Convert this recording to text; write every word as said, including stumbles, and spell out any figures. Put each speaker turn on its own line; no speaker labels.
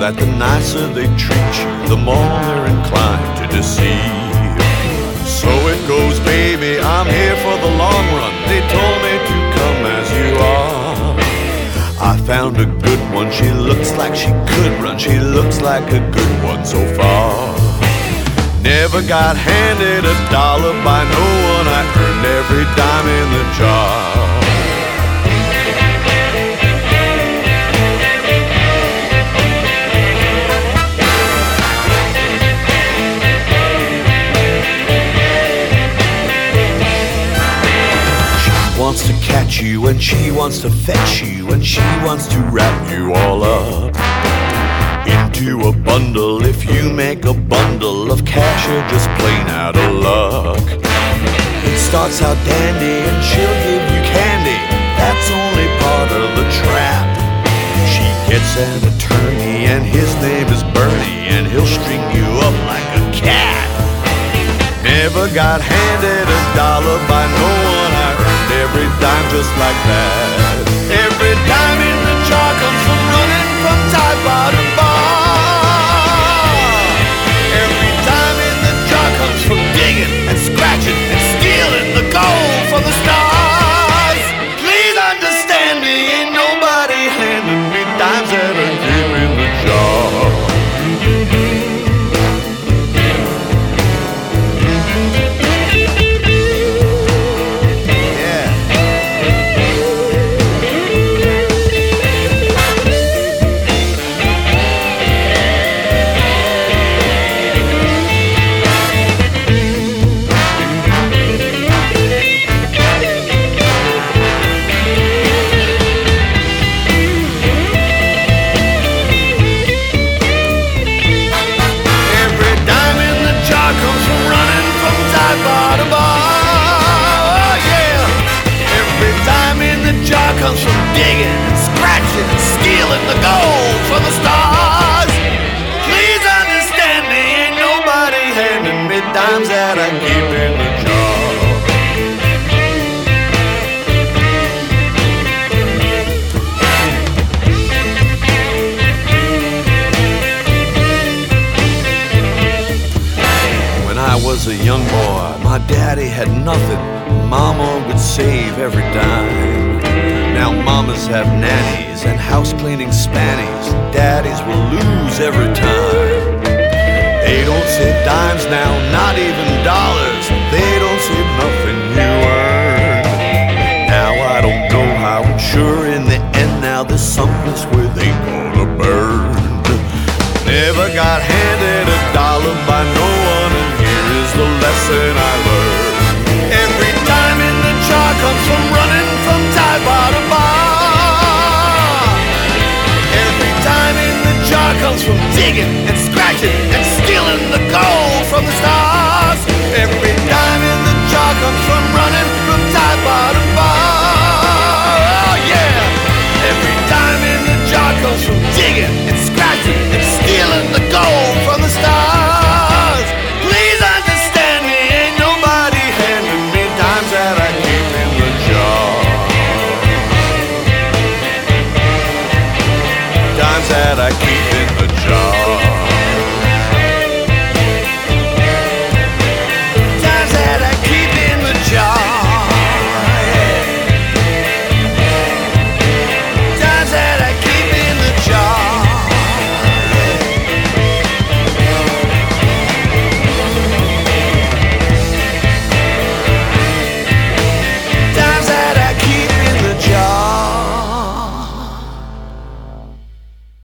that the nicer they treat you, the more they're inclined to deceive. So it goes, baby, I'm here for the long run. They told me to come as you are. I found a good one, she looks like she could run. She looks like a good one so far. Never got handed a dollar by no one. I earned every dime in the jar. Wants to catch you and she wants to fetch you and she wants to wrap you all up into a bundle. If you make a bundle of cash, you're just plain out of luck. It starts out dandy and she'll give you candy. That's only part of the trap. She gets an attorney and his name is Bernie, and he'll string you up like a cat. Never got handed a dollar by no one. I earned every dime just like that. Every dime in the jar comes from running from Tide Bar to bar. Every dime in the jar comes from digging and scratching and stealing the gold from the stars. Please understand me, ain't nobody handing me dimes that I give in the jar. Comes from digging and scratching and stealing the gold from the stars. Please understand me, ain't nobody handing me dimes that I keep in the jar. When I was a young boy, my daddy had nothing. Mama would save every dime. Now mamas have nannies and house cleaning spannies. Daddies will lose every time. They don't save dimes now, not even dollars. They don't save nothing you earn. Now I don't know how, I'm sure in the end now there's someplace where they gonna burn. Never got handed a dollar by no one, and here is the lesson I learned. Every dime in the jar comes from running from Tide Bar to bar. Every dime in the jar comes from digging and scratching and stealing the gold